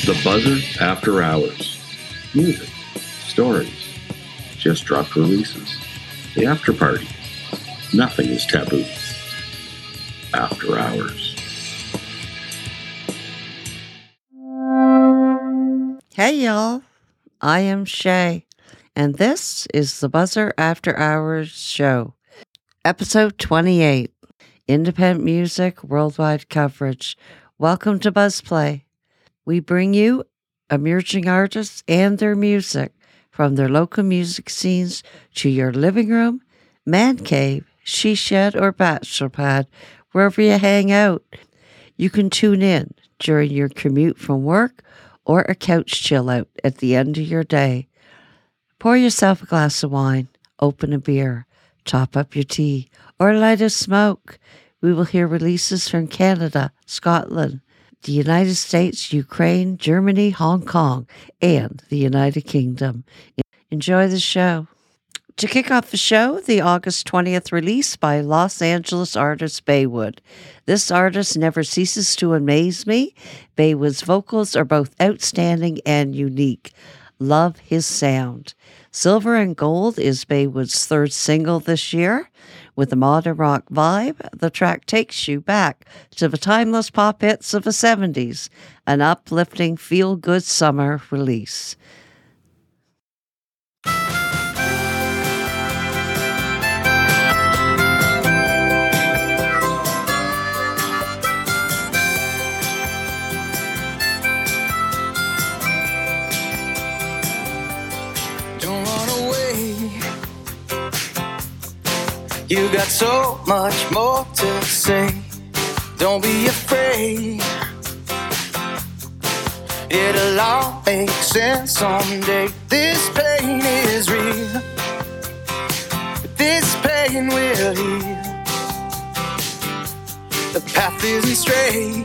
The Buzzer After Hours. Music, stories, just dropped releases, the after party. Nothing is taboo. After Hours. Hey y'all, I am Shay, and this is the Buzzer After Hours show, episode 28, Independent Music Worldwide Coverage. Welcome to BuzzPlay. We bring you emerging artists and their music from their local music scenes to your living room, man cave, she shed, or bachelor pad, wherever you hang out. You can tune in during your commute from work or a couch chill out at the end of your day. Pour yourself a glass of wine, open a beer, top up your tea, or light a smoke. We will hear releases from Canada, Scotland, the United States, Ukraine, Germany, Hong Kong, and the United Kingdom. Enjoy the show. To kick off the show, the August 20th release by Los Angeles artist Baywood. This artist never ceases to amaze me. Baywood's vocals are both outstanding and unique. Love his sound. Silver and Gold is Baywood's third single this year. With a modern rock vibe, the track takes you back to the timeless pop hits of the 70s, an uplifting feel-good summer release. You got so much more to say. Don't be afraid. It'll all make sense someday. This pain is real, but this pain will heal. The path isn't straight,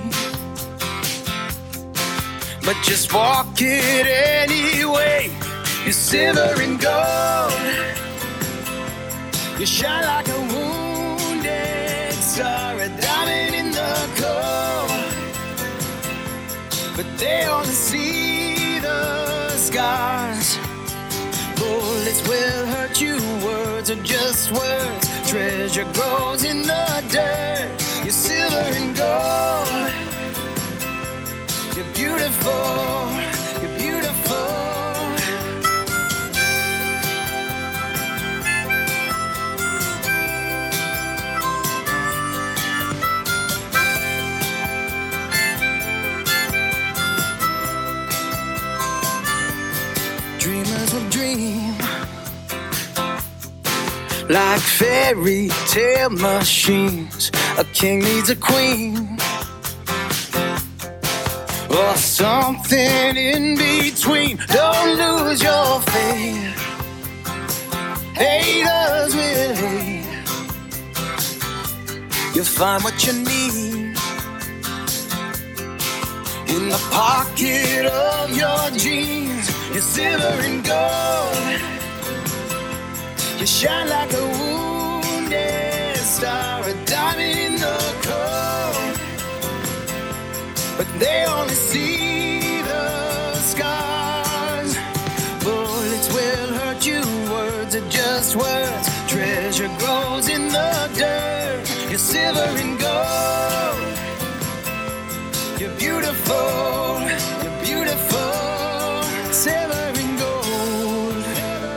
but just walk it anyway. You're silver and gold. You shine like a wounded star, a diamond in the cold. But they only see the scars. Bullets will hurt you, words are just words. Treasure grows in the dirt. You're silver and gold. You're beautiful, you're beautiful. Dreamers will dream like fairy tale machines. A king needs a queen, or something in between. Don't lose your faith. Haters will hate. You'll find what you need in the pocket of your jeans. You're silver and gold. You shine like a wounded star, a diamond in the cold. But they only see the scars. Bullets will hurt you, words are just words. Treasure grows in the dirt. You're silver and gold. You're beautiful, you're beautiful. Silver and gold.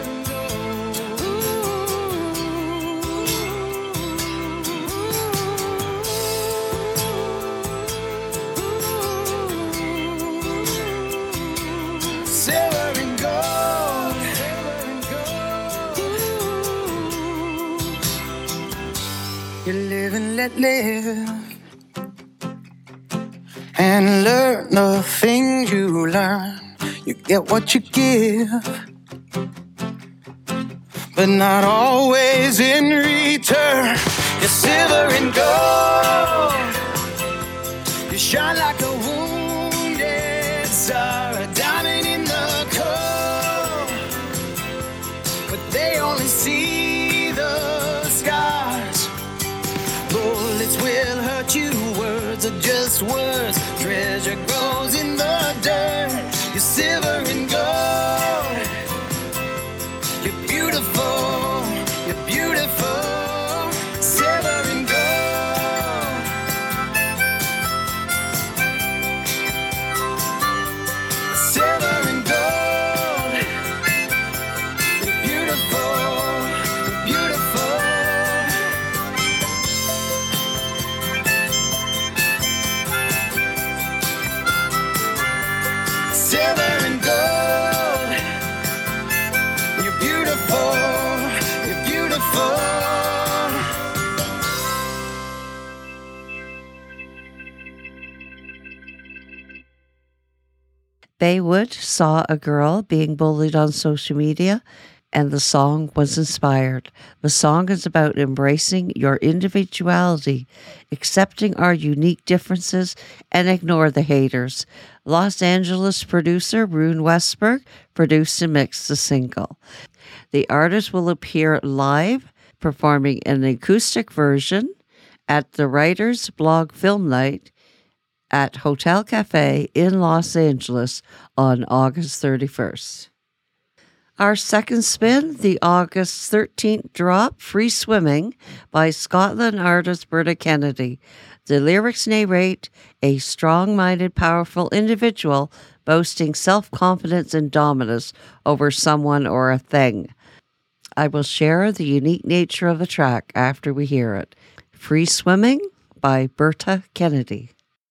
Silver and gold. You live and let live, and learn the things you learn. You get what you give, but not always in return. You're silver and gold. You shine like a wounded star, a diamond in the cold. But they only see the scars. Bullets will hurt you, words are just words. Treasure grows in the dirt. Baywood saw a girl being bullied on social media, and the song was inspired. The song is about embracing your individuality, accepting our unique differences, and ignore the haters. Los Angeles producer Rune Westberg produced and mixed the single. The artist will appear live, performing an acoustic version at the Writers Blog Film Night at Hotel Cafe in Los Angeles on August 31st. Our second spin, the August 13th drop, Free Swimming by Scotland artist Berta Kennedy. The lyrics narrate a strong-minded, powerful individual boasting self-confidence and dominance over someone or a thing. I will share the unique nature of the track after we hear it. Free Swimming by Berta Kennedy.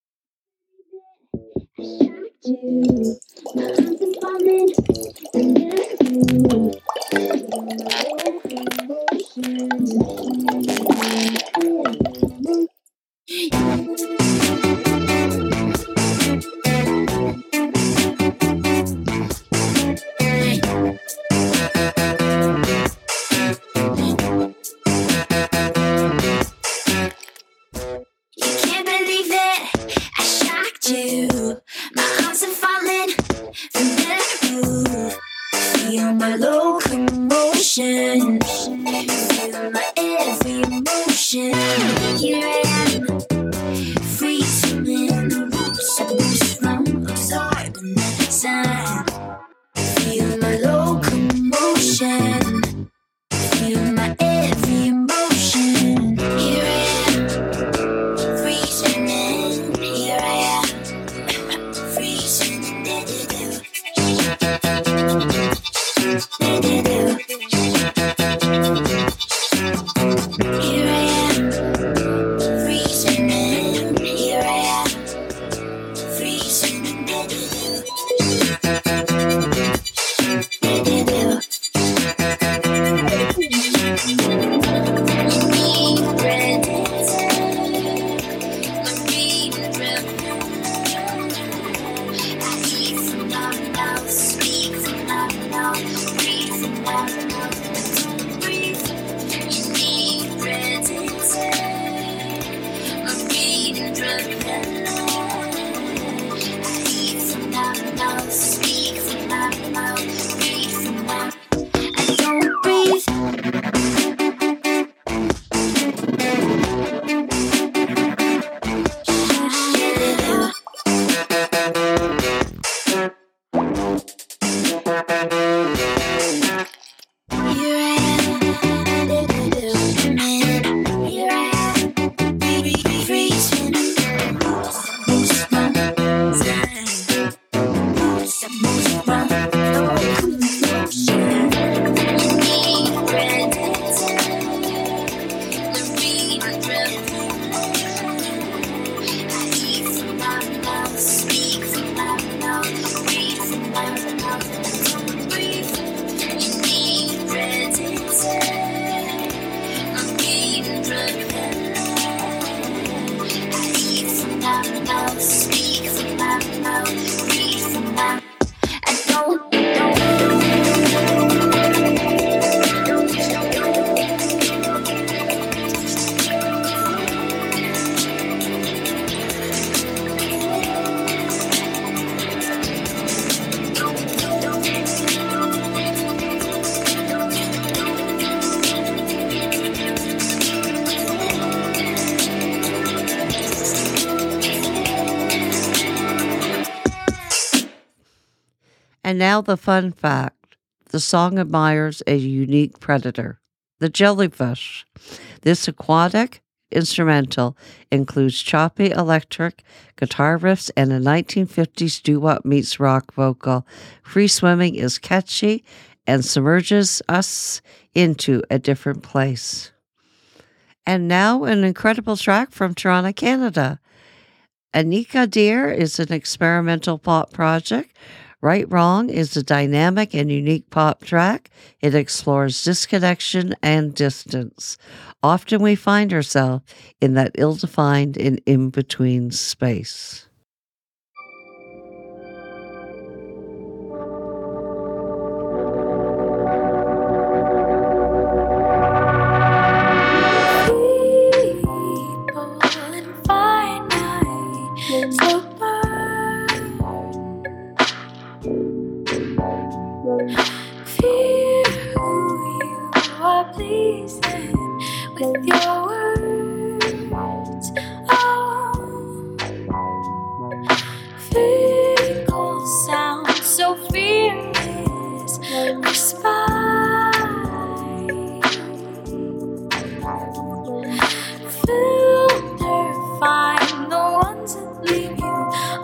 And now the fun fact. The song admires a unique predator, the jellyfish. This aquatic instrumental includes choppy electric guitar riffs and a 1950s doo-wop meets rock vocal. Free Swimming is catchy and submerges us into a different place. And now an incredible track from Toronto, Canada. Anika Deer is an experimental pop project. Right Wrong is a dynamic and unique pop track. It explores disconnection and distance. Often we find ourselves in that ill-defined and in-between space.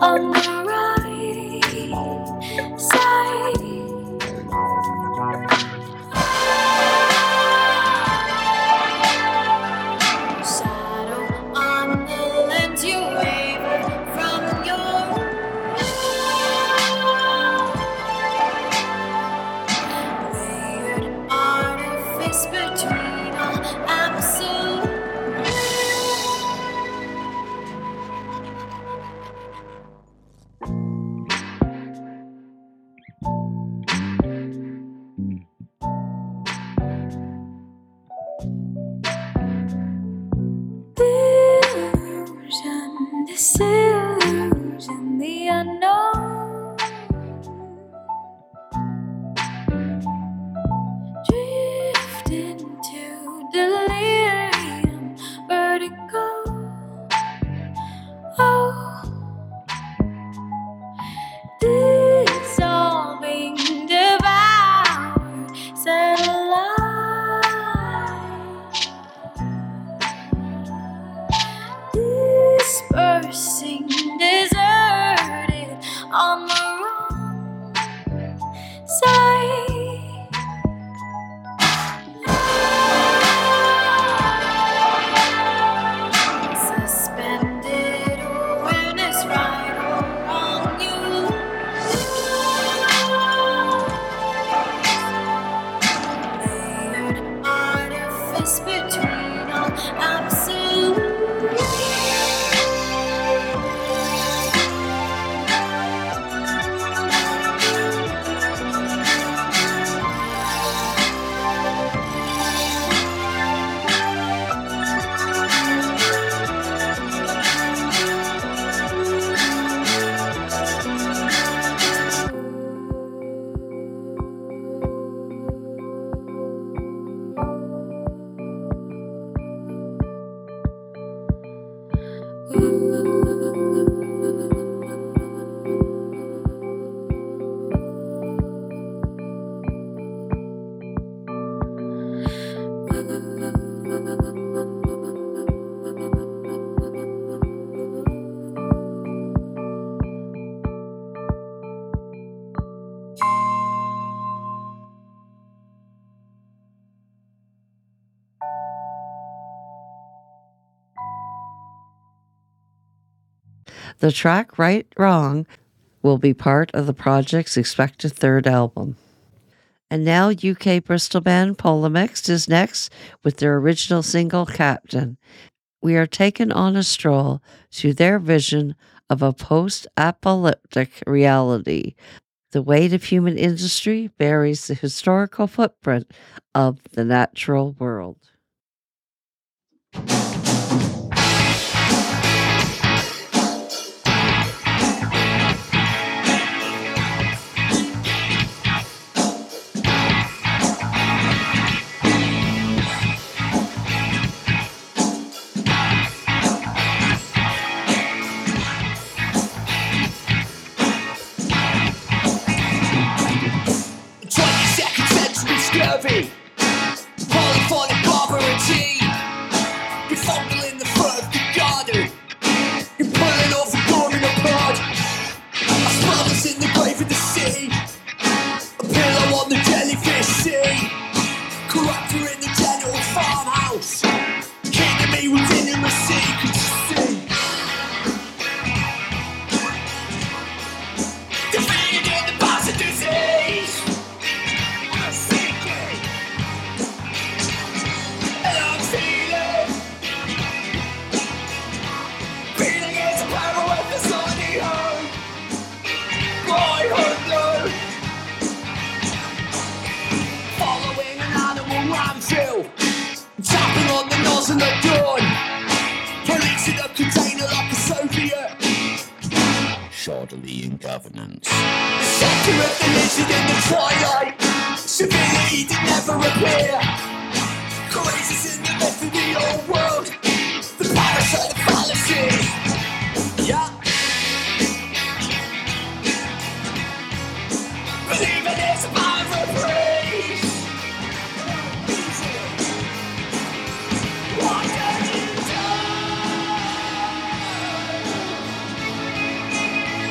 on the right side. Shadow on the lens you waver from your weird artifice between all absolute. Disillusion, the unknown. Drift into delirium, vertigo. Oh, dissolving, devoured, satellite. Dispersing, deserted on the wrong side. Suspended awareness, right or wrong, you layered artifice between all absolute. The track Right Wrong will be part of the project's expected third album. And now UK Bristol band Polamix is next with their original single Captain. We are taken on a stroll through their vision of a post-apocalyptic reality. The weight of human industry buries the historical footprint of the natural world. Polyphonic barbarity. You're fumbling the first garden. You're pulling off a dormant apart. A spell's in the grave of the sea. A pillow on the jellyfish sea. Corruptor in the general farmhouse. King of me within him a secret to see. Defeated in the bouts of disease. Tapping on the nozzle at dawn. Policing a container like a Soviet. Shoddily in governance. The sector of the lizard in the twilight. Civility did never appear. Courageous in the myth of the old world. The parasite of fallacy. Yeah. Believing it's a power for praise. Why don't you die?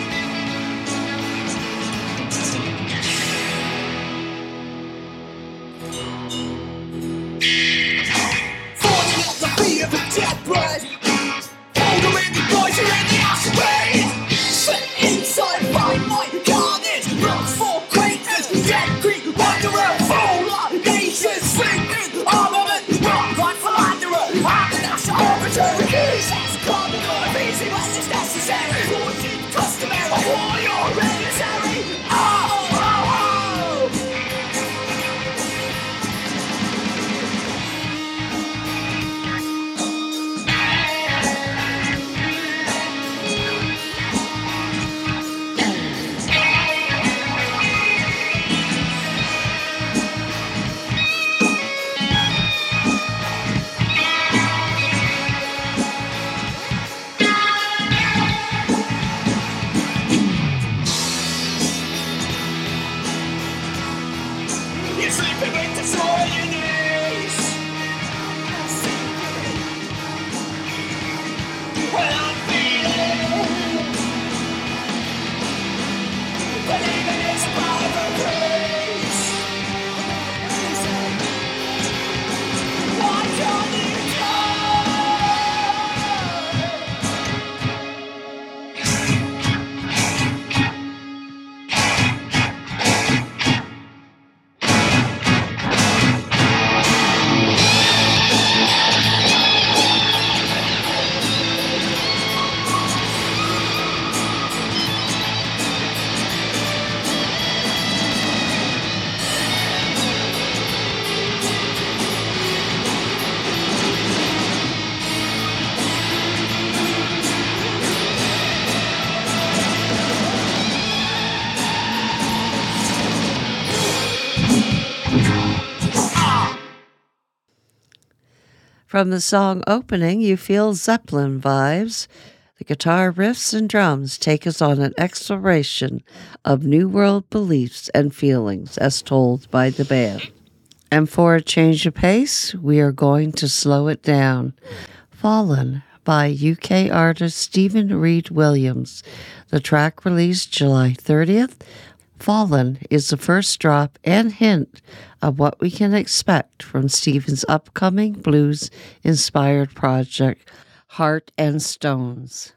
From the song opening, you feel Zeppelin vibes. The guitar riffs and drums take us on an exploration of New World beliefs and feelings as told by the band. And for a change of pace, we are going to slow it down. Fallen by UK artist Stephen Reed Williams. The track released July 30th. Fallen is the first drop and hint of what we can expect from Stephen's upcoming blues-inspired project, Heart and Stones.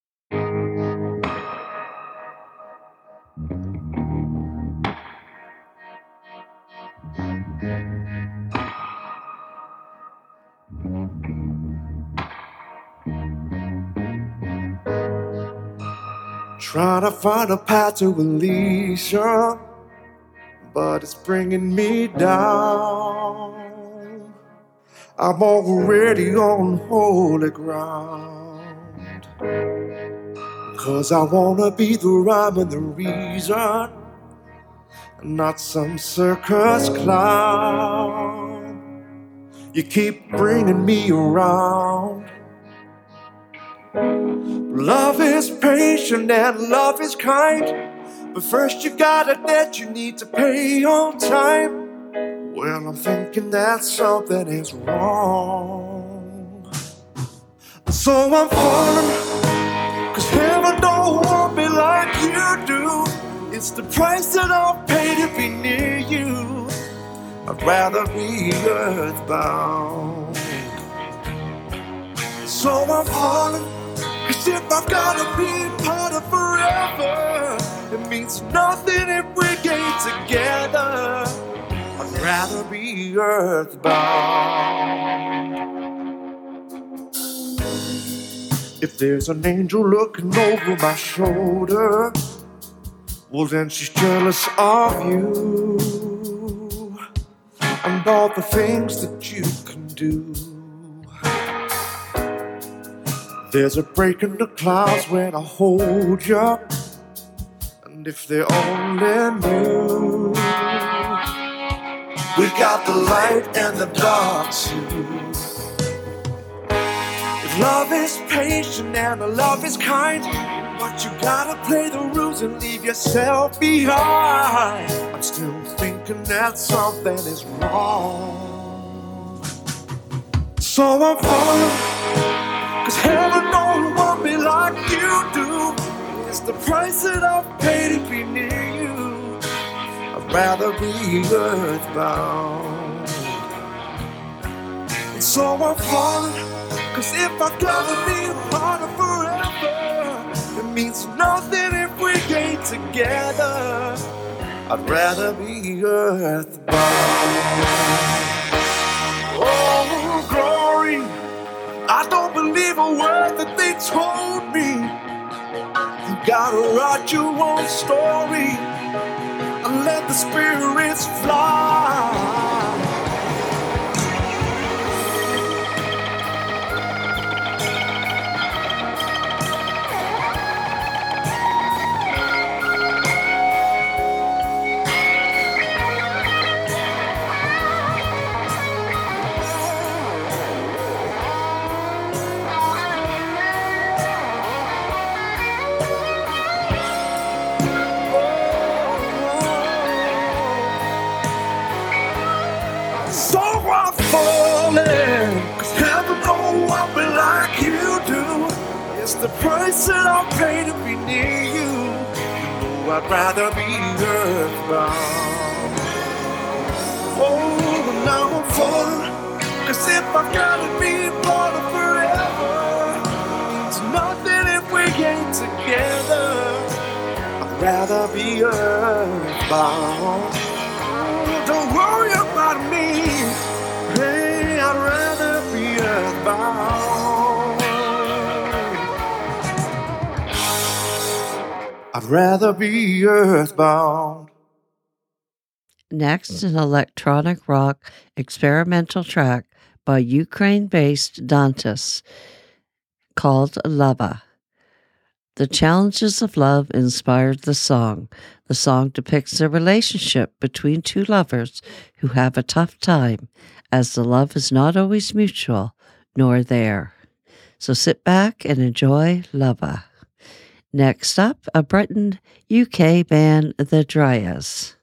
Trying to find a path to Alicia, but it's bringing me down. I'm already on holy ground, 'cause I wanna be the rhyme and the reason, not some circus clown. You keep bringing me around. Love is patient and love is kind, but first you got a debt you need to pay on time. Well, I'm thinking that something is wrong. So I'm falling, 'cause heaven don't want me like you do. It's the price that I'll pay to be near you. I'd rather be earthbound. So I'm falling, 'cause if I've gotta be part of forever, it means nothing if we ain't together. I'd rather be earthbound. If there's an angel looking over my shoulder, well then she's jealous of you and all the things that you can do. There's a break in the clouds when I hold you, and if they only knew, we got the light and the dark too. If love is patient and love is kind, but you gotta play the rules and leave yourself behind. I'm still thinking that something is wrong. So I'm falling, 'cause heaven don't want me like you do. It's the price that I'll pay to be near you. I'd rather be earthbound. And so I'm falling, 'cause if I gotta be a part of forever, it means nothing if we ain't together. I'd rather be earthbound. Oh, glory, I don't believe a word that they told me. You gotta write your own story and let the spirits fly. The price that I'll pay to be near you. You know I'd rather be earthbound. Oh, but now I'm falling, 'cause if I've gotta be part of forever, it's nothing if we ain't together. I'd rather be earthbound. Oh, don't worry about me. Hey, I'd rather be earthbound. I'd rather be earthbound. Next, an electronic rock experimental track by Ukraine-based Dantas called Lava. The challenges of love inspired the song. The song depicts a relationship between two lovers who have a tough time, as the love is not always mutual nor there. So sit back and enjoy Lava. Next up, a Brighton, UK band, The Dryas.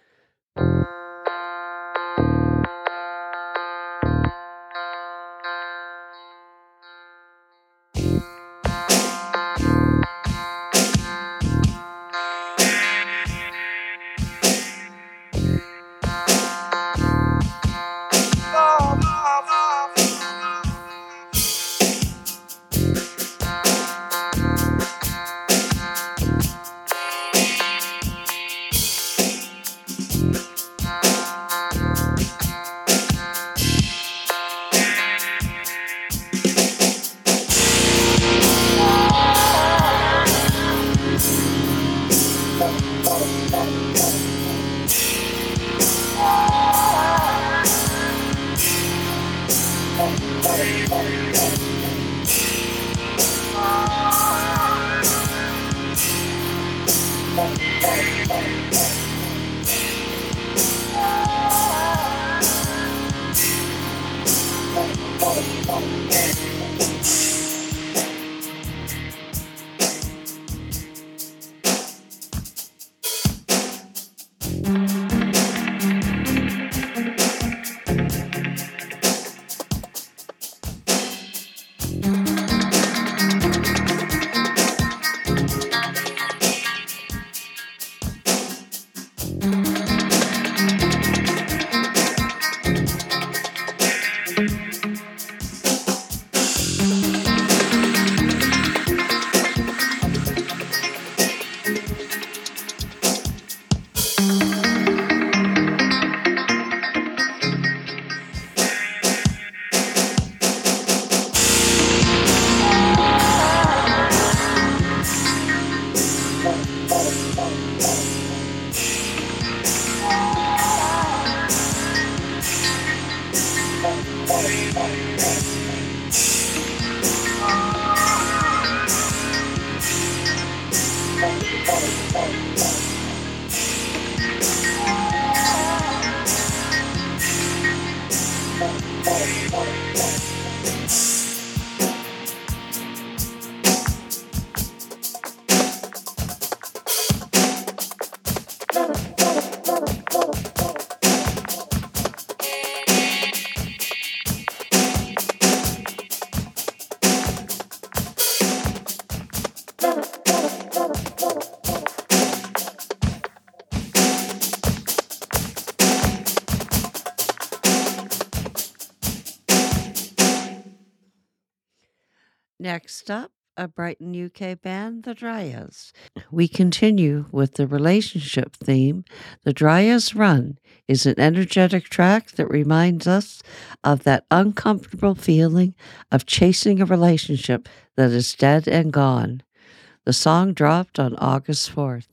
Next up, a Brighton, UK band, The Dryas. We continue with the relationship theme. The Dryas Run is an energetic track that reminds us of that uncomfortable feeling of chasing a relationship that is dead and gone. The song dropped on August 4th.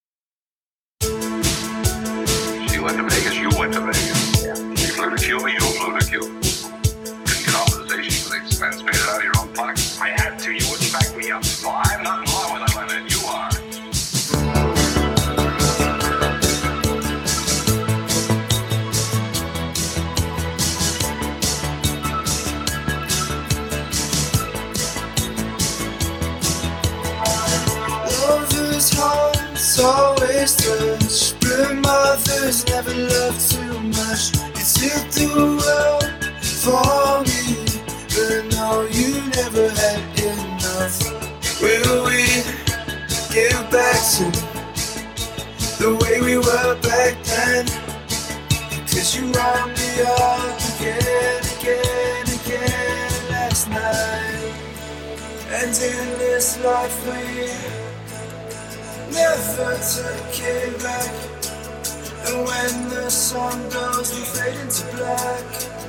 She went to Vegas, you went to Vegas. Yeah. She flew to Cuba, you flew to Cuba. Didn't get authorization for the expense, paid it out of your own pocket. I had to, you wouldn't back me up. Well, I'm not in love with that women, you are. Lovers' hearts always touch, but mothers never love too much. You took the world for me, but no, you never had enough. Will we get back to the way we were back then? Cause you wound me up again last night. And in this life we never took it back. And when the sun goes we fade into black.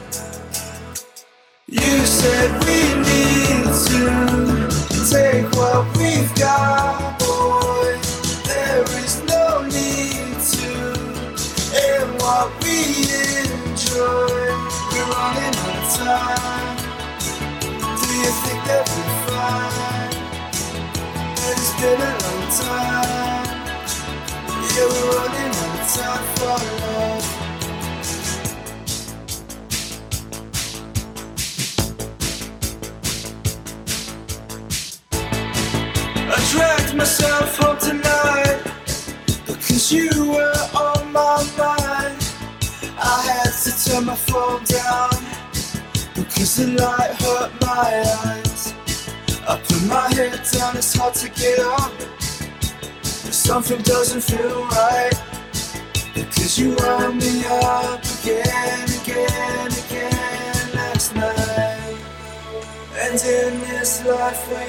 You said we need to take what we've got, boy. There is no need to end what we enjoy. We're running out of time. Do you think that we're fine? It's been a long time. Yeah, we're running out of time for love. myself home tonight because you were on my mind. I had to turn my phone down because the light hurt my eyes. I put my head down, it's hard to get up. Something doesn't feel right because you wound me up again last night. And in this life we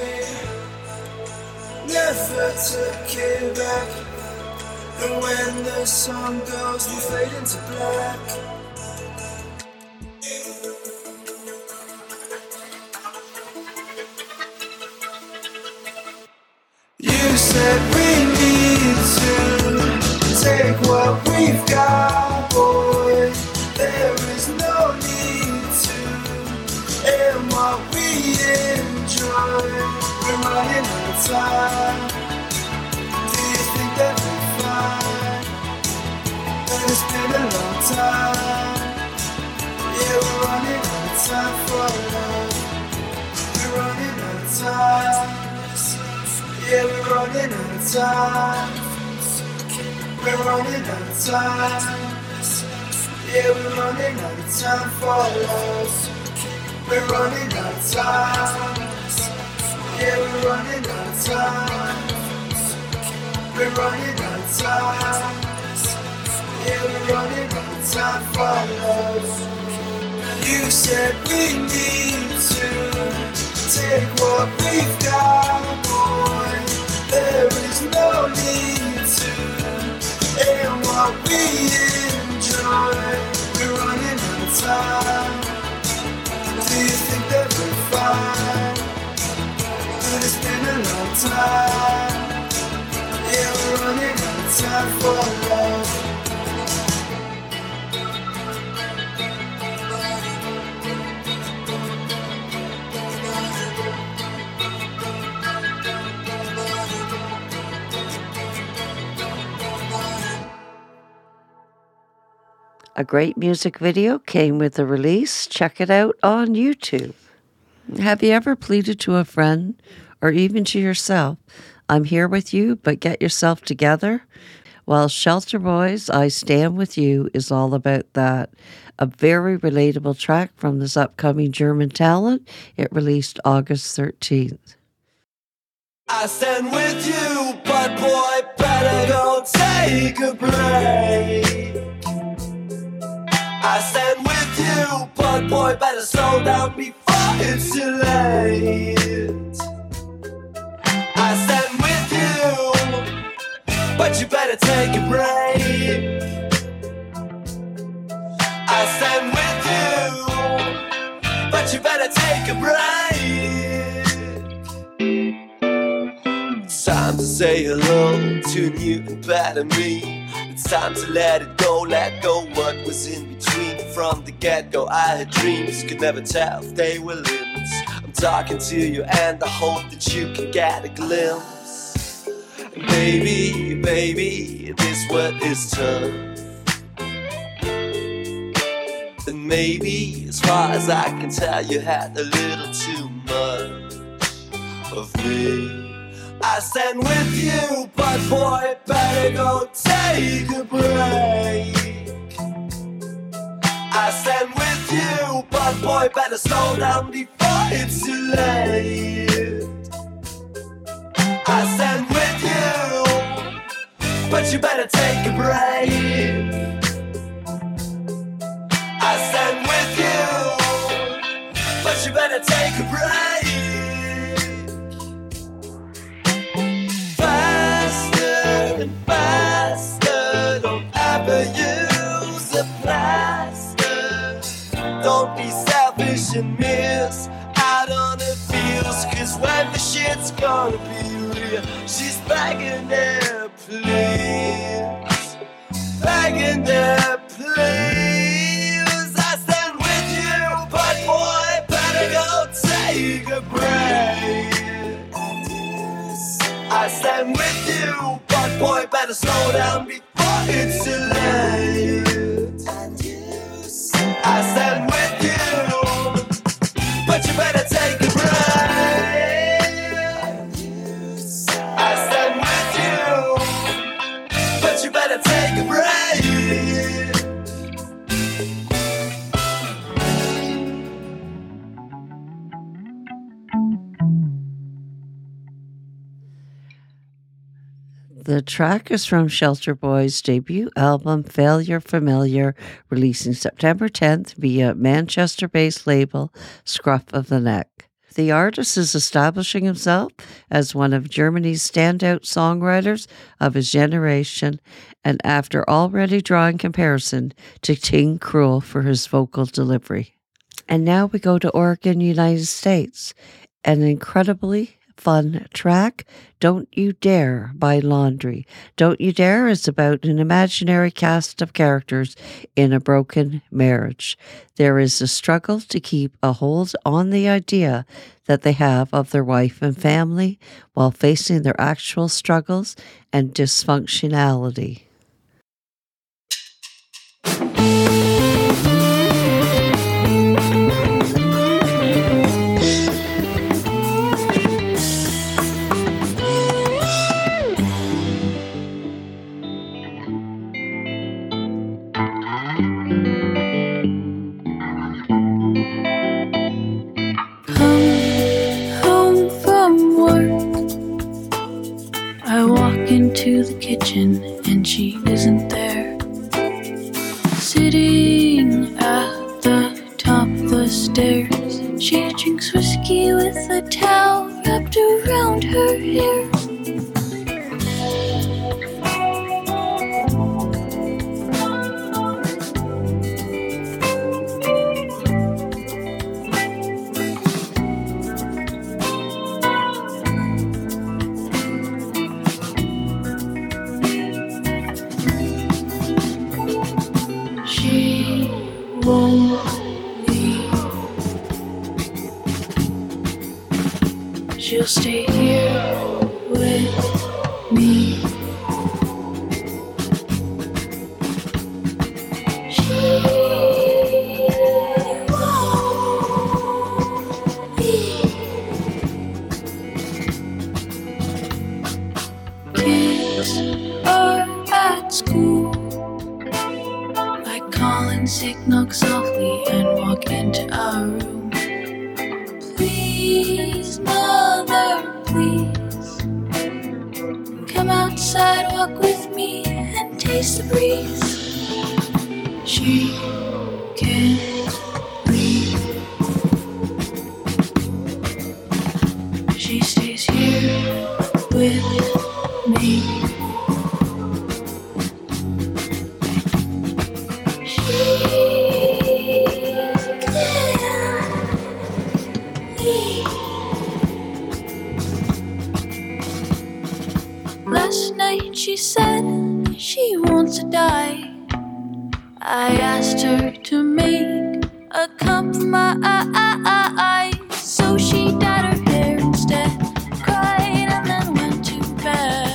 never took it back. And when the sun goes, we fade into black. You said we need to take what we've got, boy. There is no need to end what we enjoy. We're running out of time. Do you think that we're fine? But it's been a long time. Yeah, we're running out of time for love. We're running out of time. Yeah, we're running out of time. We're running out of time. Yeah, we're running out of time for love. We're running out of time. Yeah, we're running out of time. We're running out of time. Yeah, we're running out of time for love. You said we need to take what we've got, boy. There is no need to end what we enjoy. We're running out of time. Do you think that we're fine? But it's been a long time. Yeah, we're running out of time for love. A great music video came with the release. Check it out on YouTube. Have you ever pleaded to a friend or even to yourself, I'm here with you, but get yourself together? Well, Shelter Boys, I Stand With You is all about that. A very relatable track from this upcoming German talent. It released August 13th. I stand with you, but boy, better go take a break. I stand with you, but boy, better slow down before it's too late. I stand with you, but you better take a break. I stand with you, but you better take a break. It's time to say hello to a new and better me. It's time to let go what was in between. From the get-go I had dreams, could never tell if they were limits. I'm talking to you and I hope that you can get a glimpse. And baby, this world is tough. And maybe, as far as I can tell, you had a little too much of me. I stand with you, but boy, better go take a break. I stand with you, but boy, better slow down before it's too late. I stand with you, but you better take a break. I stand with you, but you better take a break. Faster and faster, don't ever use a plaster. Don't be selfish and miss out on the feels, cause when the shit's gonna be real, she's begging there, please. Begging there, please. I stand with you, but boy, better go take a break. I stand with you, but boy, better slow down before it's too late. I stand with you, but you better take a break. I stand gotta take a break. The track is from Shelter Boy's debut album, Failure Familiar, releasing September 10th via Manchester-based label Scruff of the Neck. The artist is establishing himself as one of Germany's standout songwriters of his generation, and after already drawing comparison to King Cruel for his vocal delivery. And now we go to Oregon, United States. An incredibly fun track, Don't You Dare by Laundry. Don't You Dare is about an imaginary cast of characters in a broken marriage. There is a struggle to keep a hold on the idea that they have of their wife and family while facing their actual struggles and dysfunctionality. Into the kitchen and she isn't there. Sitting at the top of the stairs, she drinks whiskey with a towel wrapped around her hair. She'll stay here with me. She won't leave. Kids are at school. I call in sick, knock softly, and walk into our room. Please, mother, please, come outside, walk with me, and taste the breeze. She can't leave. She stays here with me. Last night she said she wants to die. I asked her to make a compromise, so she dyed her hair instead, cried and then went to bed.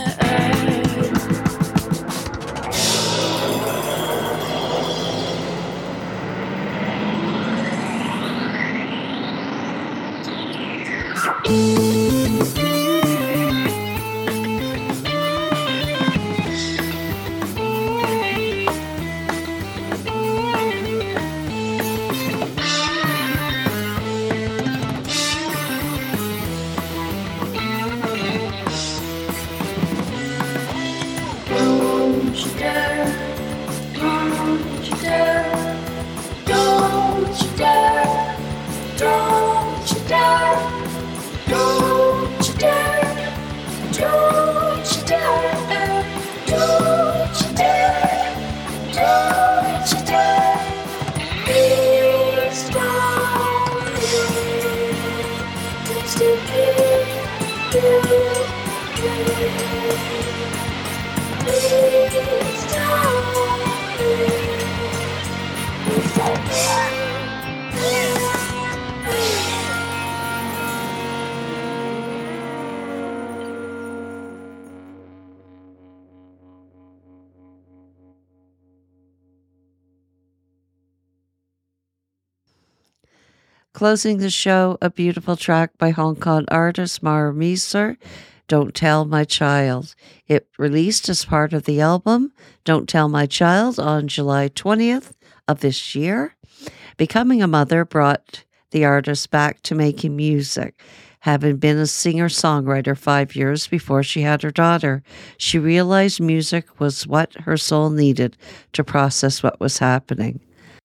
Closing the show, a beautiful track by Hong Kong artist Mara Mieser, Don't Tell My Child. It released as part of the album Don't Tell My Child on July 20th of this year. Becoming a mother brought the artist back to making music. Having been a singer-songwriter 5 years before she had her daughter, she realized music was what her soul needed to process what was happening.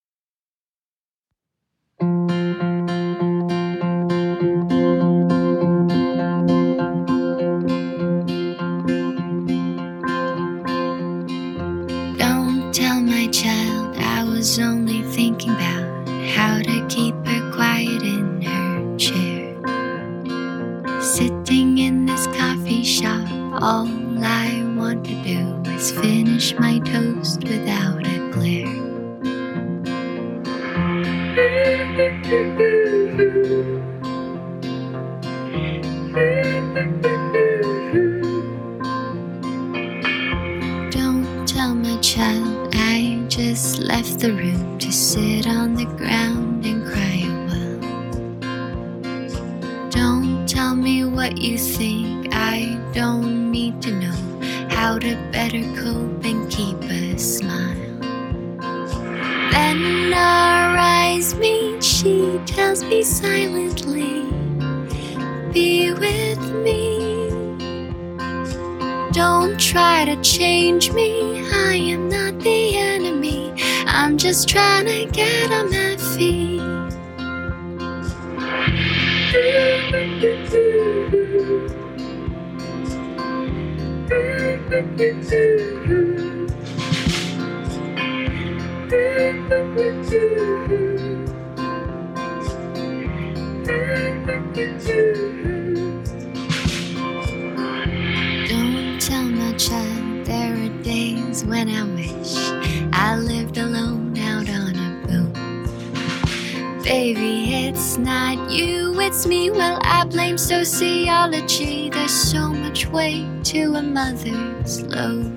Don't tell my child I was only thinking about how to keep her quiet in her chair. Sitting in this coffee shop, all I want to do is finish my toast without a glare. Don't tell my child I just left the room to sit on the ground and cry a while. Don't tell me what you think, I don't need to know how to better cope and keep a smile. Then our eyes meet, she tells me silently, be with me. Don't try to change me, I am not the enemy, I'm just trying to get on my feet. Don't tell my child there are days when I wish I lived alone out on a boat. Baby, it's not you, it's me. Well, I blame sociology. There's so much weight to a mother's load.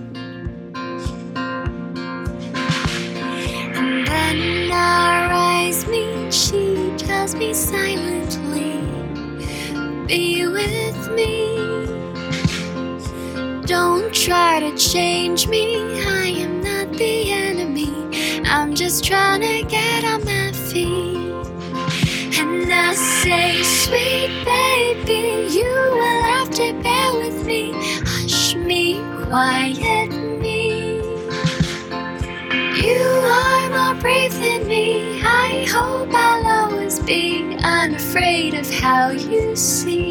And then our eyes meet, she tells me silently, be with me. Don't try to change me, I am not the enemy, I'm just trying to get on my feet. And I say, sweet baby, you will have to bear with me. Hush me, quiet me. You are more brave than me, I hope I'll always be unafraid of how you see.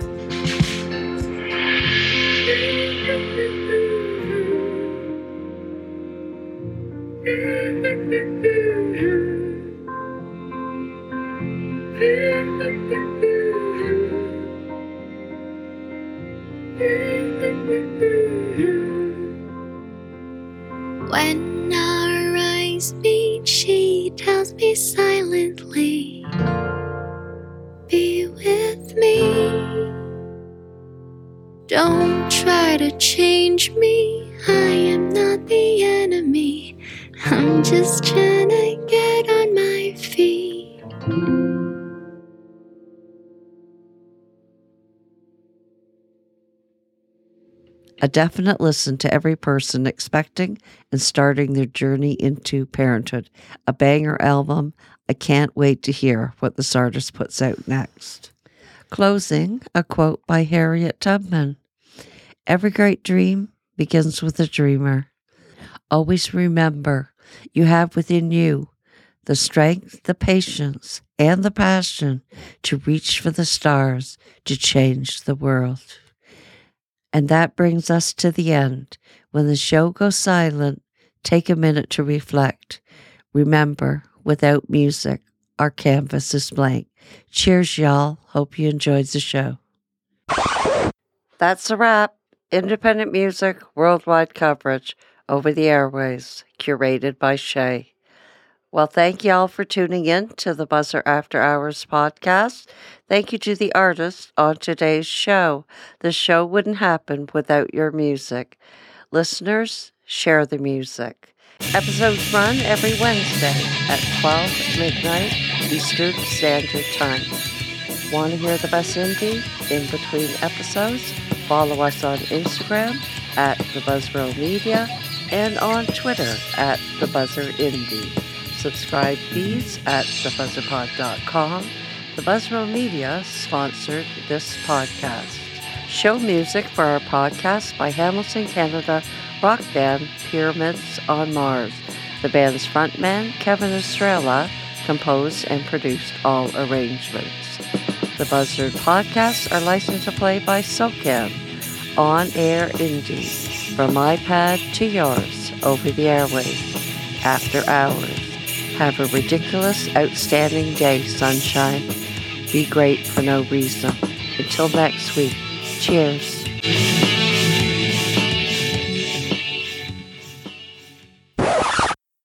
When our eyes meet, she tells me silently, be with me. Don't try to change me, I am not the enemy, I'm just trying to get on my feet. A definite listen to every person expecting and starting their journey into parenthood. A banger album. I can't wait to hear what this artist puts out next. Closing, a quote by Harriet Tubman. Every great dream begins with a dreamer. Always remember, you have within you the strength, the patience, and the passion to reach for the stars, to change the world. And that brings us to the end. When the show goes silent, take a minute to reflect. Remember, without music, our canvas is blank. Cheers, y'all. Hope you enjoyed the show. That's a wrap. Independent music, worldwide coverage, over the airways, curated by Shay. Well, thank y'all for tuning in to the Buzzer After Hours podcast. Thank you to the artists on today's show. The show wouldn't happen without your music. Listeners, share the music. Episodes run every Wednesday at 12 midnight Eastern Standard Time. Want to hear the best indie in between episodes? Follow us on Instagram at The Buzzrow Media and on Twitter at The Buzzer Indie. Subscribe feeds at thebuzzerpod.com. The Buzzrow Media sponsored this podcast. Show music for our podcast by Hamilton, Canada rock band Pyramids on Mars. The band's frontman, Kevin Estrella, composed and produced all arrangements. The Buzzard podcasts are licensed to play by SOCAN, On Air Indie, from iPad to yours, over the airwaves, after hours. Have a ridiculous, outstanding day, sunshine. Be great for no reason. Until next week, cheers.